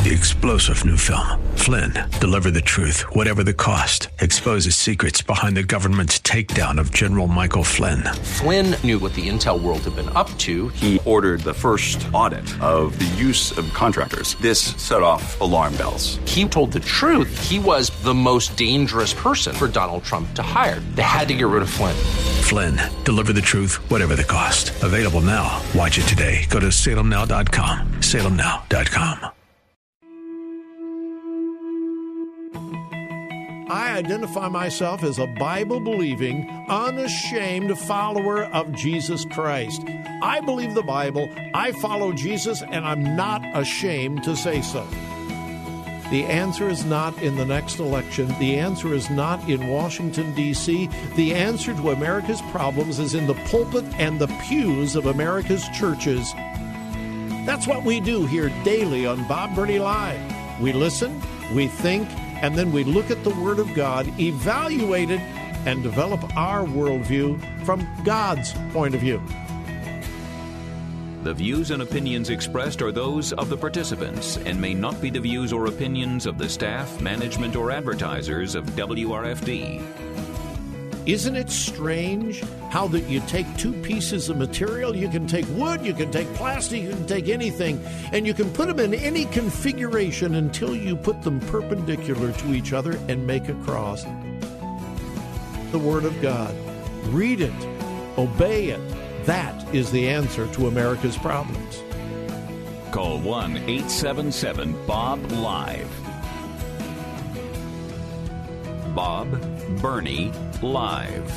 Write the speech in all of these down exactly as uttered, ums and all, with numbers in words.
The explosive new film, Flynn, deliver the truth, whatever the cost, exposes secrets behind the government's takedown of General Michael Flynn. Flynn knew what the intel world had been up to. He ordered the first audit of the use of contractors. This set off alarm bells. He told the truth. He was the most dangerous person for Donald Trump to hire. They had to get rid of Flynn. Flynn, deliver the truth, whatever the cost. Available now. Watch it today. Go to salem now dot com. salem now dot com. I identify myself as a Bible-believing, unashamed follower of Jesus Christ. I believe the Bible, I follow Jesus, and I'm not ashamed to say so. The answer is not in the next election. The answer is not in Washington, D C The answer to America's problems is in the pulpit and the pews of America's churches. That's what we do here daily on Bob Burney Live. We listen, we think, and then we look at the Word of God, evaluate it, and develop our worldview from God's point of view. The views and opinions expressed are those of the participants and may not be the views or opinions of the staff, management, or advertisers of W R F D. Isn't it strange how that you take two pieces of material, you can take wood, you can take plastic, you can take anything, and you can put them in any configuration until you put them perpendicular to each other and make a cross. The Word of God. Read it. Obey it. That is the answer to America's problems. Call one eight seven seven Bob Live. Bob Burney Live.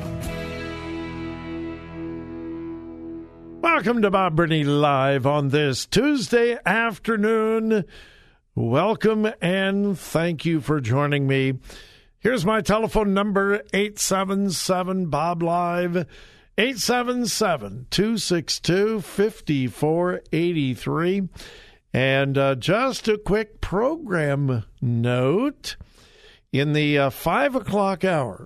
Welcome to Bob Burney Live on this Tuesday afternoon. Welcome and thank you for joining me. Here's my telephone number, eight seven seven Bob Live, eight seven seven, two six two, five four eight three. And uh, just a quick program note. In the uh, five o'clock hour,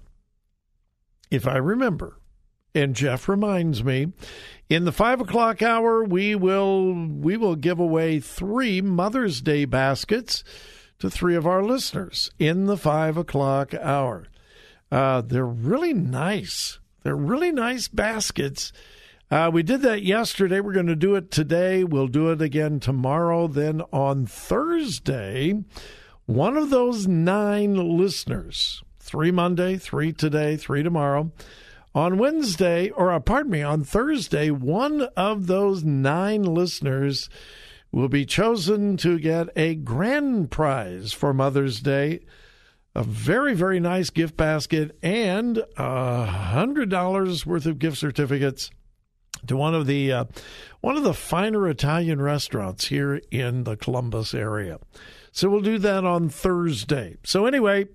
if I remember, and Jeff reminds me, in the five o'clock hour, we will we will give away three Mother's Day baskets to three of our listeners in the five o'clock hour. Uh, they're really nice. They're really nice baskets. Uh, we did that yesterday. We're going to do it today. We'll do it again tomorrow. Then on Thursday, one of those nine listeners, three Monday, three today, three tomorrow. On Wednesday, or uh, pardon me, on Thursday, one of those nine listeners will be chosen to get a grand prize for Mother's Day, a very, very nice gift basket, and one hundred dollars worth of gift certificates to one of the uh, one of the finer Italian restaurants here in the Columbus area. So we'll do that on Thursday. So anyway,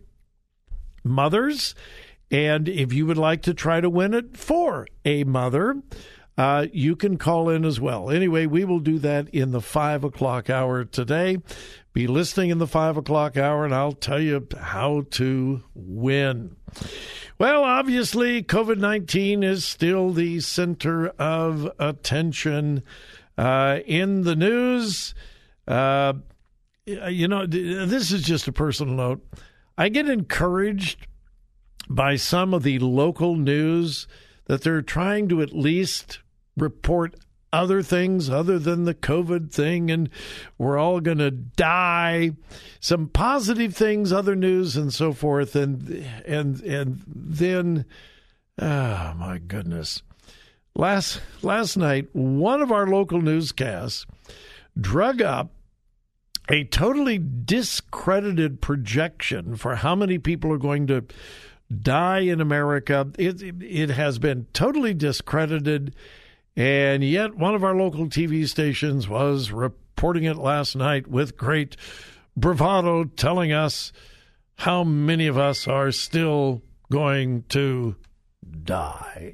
mothers, and if you would like to try to win it for a mother, uh, you can call in as well. Anyway, we will do that in the five o'clock hour today. Be listening in the five o'clock hour, and I'll tell you how to win. Well, obviously, covid nineteen is still the center of attention uh, in the news. Uh You know, this is just a personal note. I get encouraged by some of the local news that they're trying to at least report other things other than the COVID thing, and we're all going to die. Some positive things, other news, and so forth. And and and then, oh my goodness, last last night, one of our local newscasts drug up a totally discredited projection for how many people are going to die in America. It, it has been totally discredited, and yet one of our local T V stations was reporting it last night with great bravado, telling us how many of us are still going to die.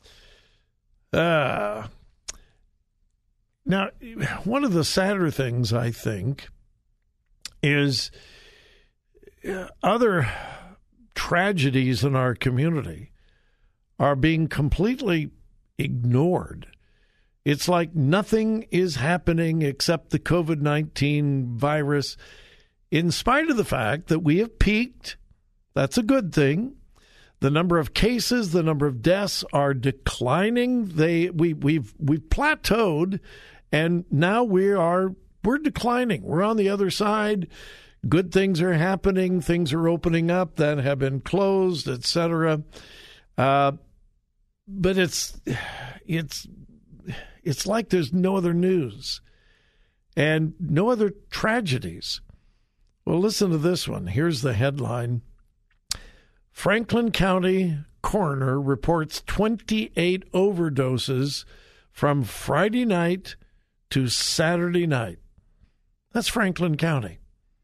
Uh, now, one of the sadder things, I think, is other tragedies in our community are being completely ignored. It's like nothing is happening except the COVID nineteen virus, in spite of the fact that we have peaked. That's a good thing. The number of cases, the number of deaths are declining. They we we've we've plateaued, and now we are we're declining. We're on the other side. Good things are happening. Things are opening up that have been closed, et cetera. Uh, but it's it's it's like there's no other news and no other tragedies. Well, listen to this one. Here's the headline. Franklin County coroner reports twenty-eight overdoses from Friday night to Saturday night. That's Franklin County.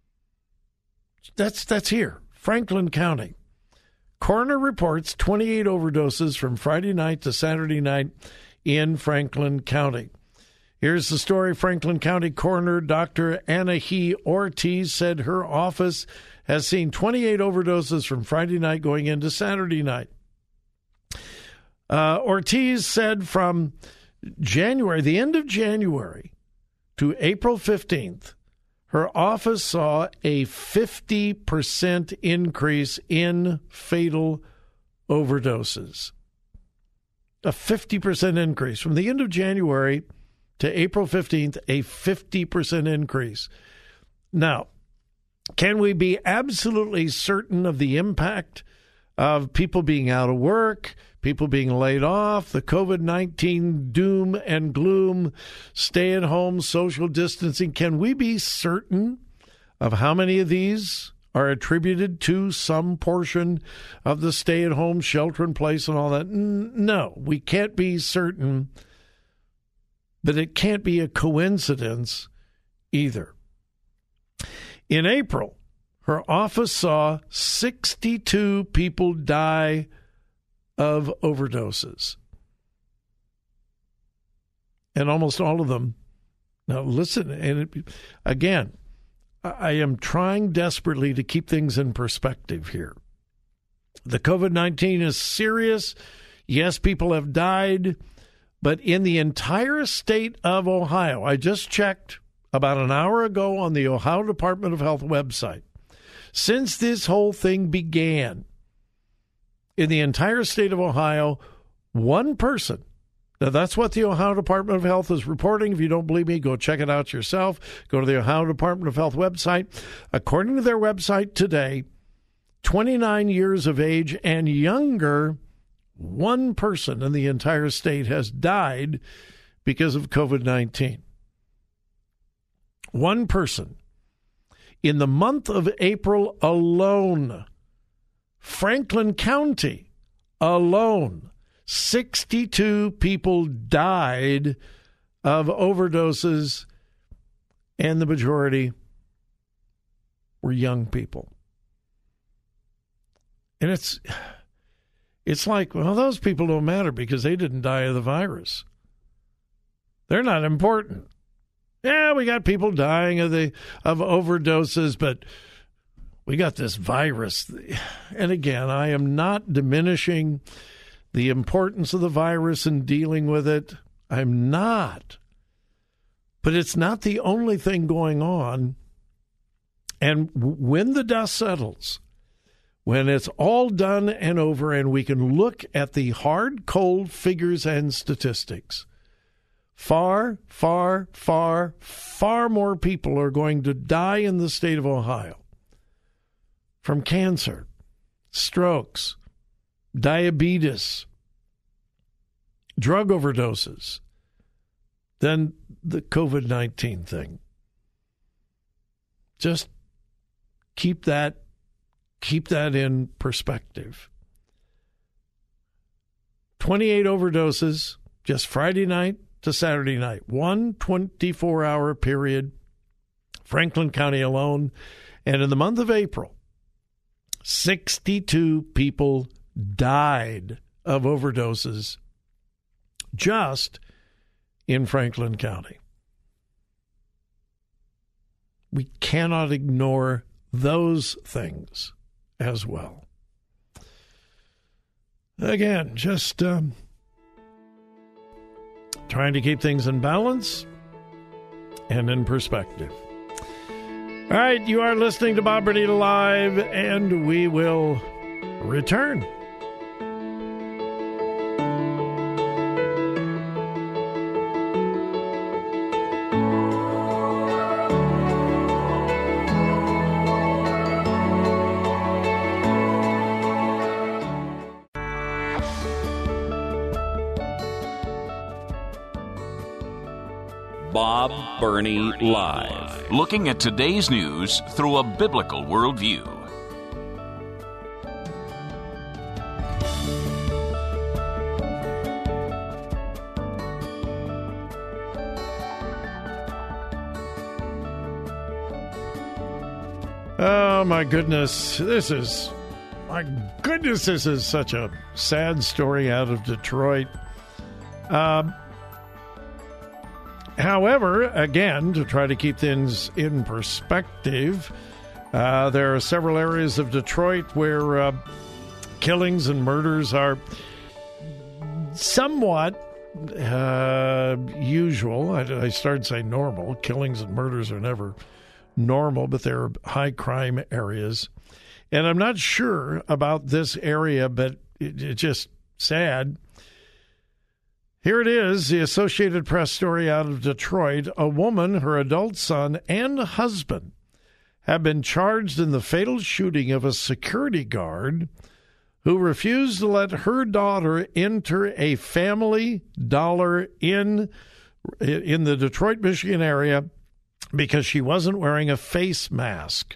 That's that's here, Franklin County. Coroner reports twenty-eight overdoses from Friday night to Saturday night in Franklin County. Here's the story. Franklin County Coroner Doctor Anahi Ortiz said her office has seen twenty-eight overdoses from Friday night going into Saturday night. Uh, Ortiz said from January, the end of January, to April fifteenth, her office saw a fifty percent increase in fatal overdoses. A fifty percent increase. From the end of January to April fifteenth, a fifty percent increase. Now, can we be absolutely certain of the impact of people being out of work, people being laid off, the COVID nineteen doom and gloom, stay-at-home, social distancing? Can we be certain of how many of these are attributed to some portion of the stay-at-home, shelter-in-place and all that? No, we can't be certain. But it can't be a coincidence either. In April, her office saw sixty-two people die of overdoses. And almost all of them, now listen, and it, again, I am trying desperately to keep things in perspective here. The COVID nineteen is serious. Yes, people have died. But in the entire state of Ohio, I just checked about an hour ago on the Ohio Department of Health website, since this whole thing began, in the entire state of Ohio, one person, now that's what the Ohio Department of Health is reporting. If you don't believe me, go check it out yourself. Go to the Ohio Department of Health website. According to their website today, twenty-nine years of age and younger, one person in the entire state has died because of COVID nineteen. One person. In the month of April alone, Franklin County alone, sixty-two people died of overdoses, and the majority were young people. And it's... It's like, well, those people don't matter because they didn't die of the virus. They're not important. Yeah, we got people dying of the of overdoses, but we got this virus. And again, I am not diminishing the importance of the virus and dealing with it. I'm not. But it's not the only thing going on. And when the dust settles, when it's all done and over and we can look at the hard, cold figures and statistics, far, far, far, far more people are going to die in the state of Ohio from cancer, strokes, diabetes, drug overdoses than the COVID nineteen thing. Just keep that Keep that in perspective. twenty-eight overdoses just Friday night to Saturday night. One twenty-four hour period, Franklin County alone. And in the month of April, sixty-two people died of overdoses just in Franklin County. We cannot ignore those things as well. Again, just um, trying to keep things in balance and in perspective. All right, you are listening to Bob Bernita Live, and we will return. Bob Burney Live. Looking at today's news through a biblical worldview. Oh, my goodness. This is, my goodness, this is such a sad story out of Detroit. Um, however, again, to try to keep things in perspective, uh, there are several areas of Detroit where uh, killings and murders are somewhat uh, usual. I, I started saying normal. Killings and murders are never normal, but they're high crime areas. And I'm not sure about this area, but it, it's just sad. Here it is, the Associated Press story out of Detroit. A woman, her adult son, and husband have been charged in the fatal shooting of a security guard who refused to let her daughter enter a Family Dollar in in the Detroit, Michigan area because she wasn't wearing a face mask.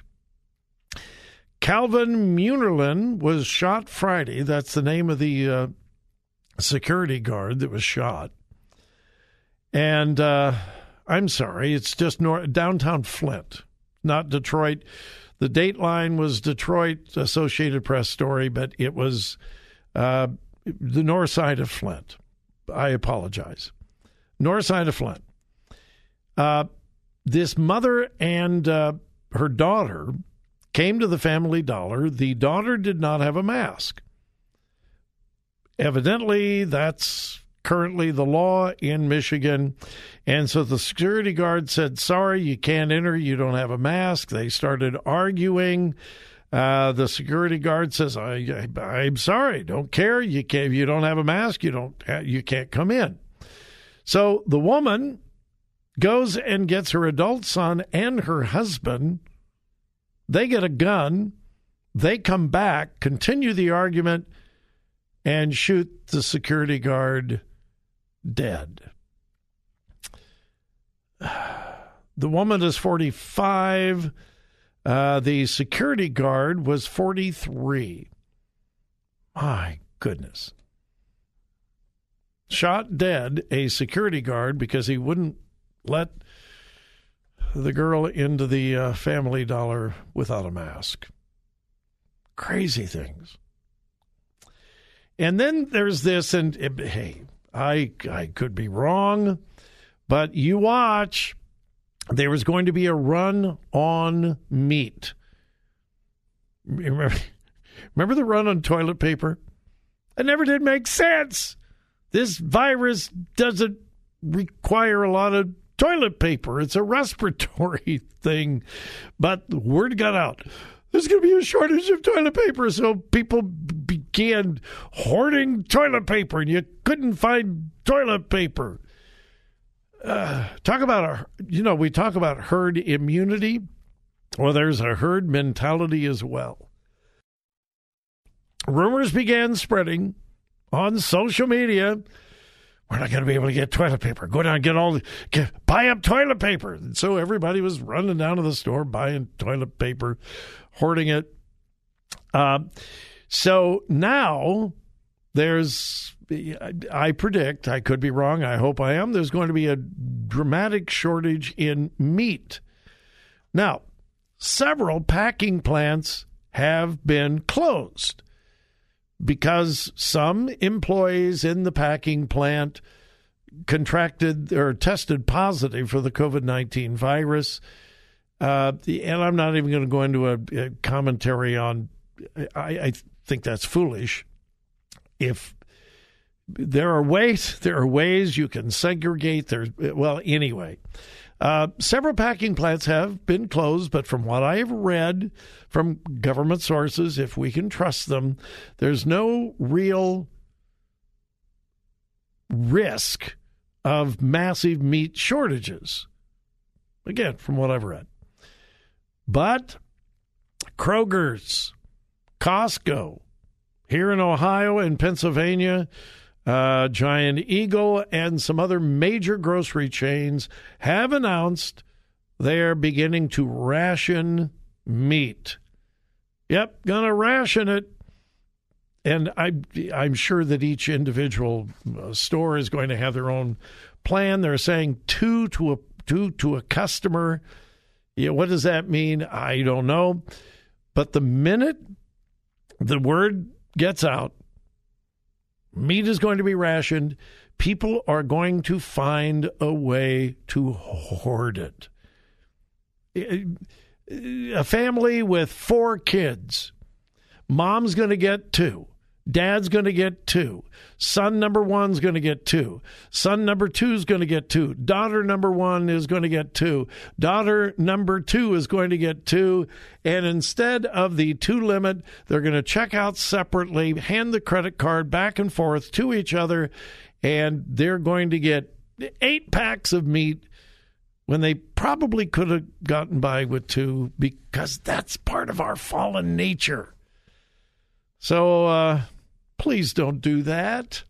Calvin Munerlin was shot Friday. That's the name of the uh, security guard that was shot. And uh, I'm sorry, it's just nor- downtown Flint, not Detroit. The Dateline was Detroit, Associated Press story, but it was uh, the north side of Flint. I apologize. North side of Flint. Uh, this mother and uh, her daughter came to the Family Dollar. The daughter did not have a mask. Evidently, that's currently the law in Michigan. And so the security guard said, sorry, you can't enter. You don't have a mask. They started arguing. Uh, the security guard says, I, I, I'm sorry, don't care. You can't, if you don't have a mask, you don't, you can't come in. So the woman goes and gets her adult son and her husband. They get a gun. They come back, continue the argument, and shoot the security guard dead. The woman is forty-five. Uh, the security guard was forty-three. My goodness. Shot dead a security guard because he wouldn't let the girl into the uh, Family Dollar without a mask. Crazy things. And then there's this, and uh, hey, I I could be wrong, but you watch. There was going to be a run on meat. Remember, remember the run on toilet paper? It never did make sense. This virus doesn't require a lot of toilet paper. It's a respiratory thing. But the word got out. There's going to be a shortage of toilet paper, so people began hoarding toilet paper, and you couldn't find toilet paper. Uh, talk about, a, you know, we talk about herd immunity. Well, there's a herd mentality as well. Rumors began spreading on social media. We're not going to be able to get toilet paper. Go down and get all, get, buy up toilet paper. And so everybody was running down to the store, buying toilet paper, hoarding it. Uh, so now there's, I predict, I could be wrong, I hope I am, there's going to be a dramatic shortage in meat. Now, several packing plants have been closed because some employees in the packing plant contracted or tested positive for the covid nineteen virus. Uh, and I'm not even going to go into a, a commentary on, I, I think that's foolish. If there are ways, there are ways you can segregate. There's, well, anyway, uh, several packing plants have been closed, but from what I have read from government sources, if we can trust them, there's no real risk of massive meat shortages. Again, from what I've read. But Kroger's, Costco, here in Ohio and Pennsylvania, uh, Giant Eagle, and some other major grocery chains have announced they're beginning to ration meat. Yep, gonna ration it. And I, I'm sure that each individual store is going to have their own plan. They're saying two to a two to a customer. Yeah, what does that mean? I don't know. But the minute the word gets out, meat is going to be rationed. People are going to find a way to hoard it. A family with four kids. Mom's going to get two. Dad's going to get two. Son number one's going to get two. Son number two's going to get two. Daughter number one is going to get two. Daughter number two is going to get two. And instead of the two limit, they're going to check out separately, hand the credit card back and forth to each other, and they're going to get eight packs of meat when they probably could have gotten by with two, because that's part of our fallen nature. So uh, please don't do that.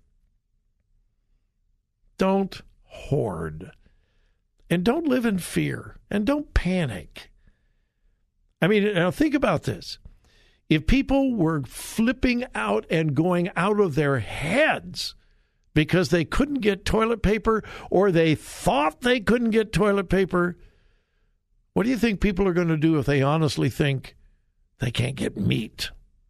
Don't hoard. And don't live in fear. And don't panic. I mean, now think about this. If people were flipping out and going out of their heads because they couldn't get toilet paper, or they thought they couldn't get toilet paper, what do you think people are going to do if they honestly think they can't get meat?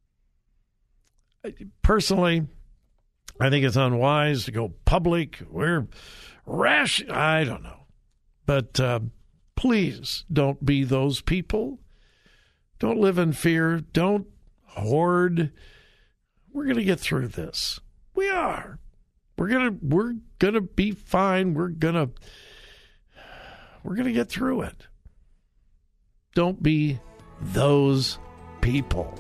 Personally, I think it's unwise to go public. We're rash. I don't know. But uh, please don't be those people. Don't live in fear. Don't hoard. We're going to get through this. We are. We're going to we're going to be fine. We're going to we're going to get through it. Don't be those people.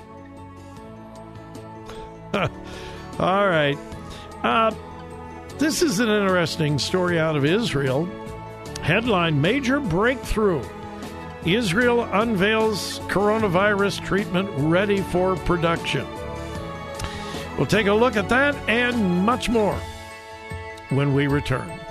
All right. Uh, this is an interesting story out of Israel. Headline, Major Breakthrough. Israel unveils coronavirus treatment ready for production. We'll take a look at that and much more when we return.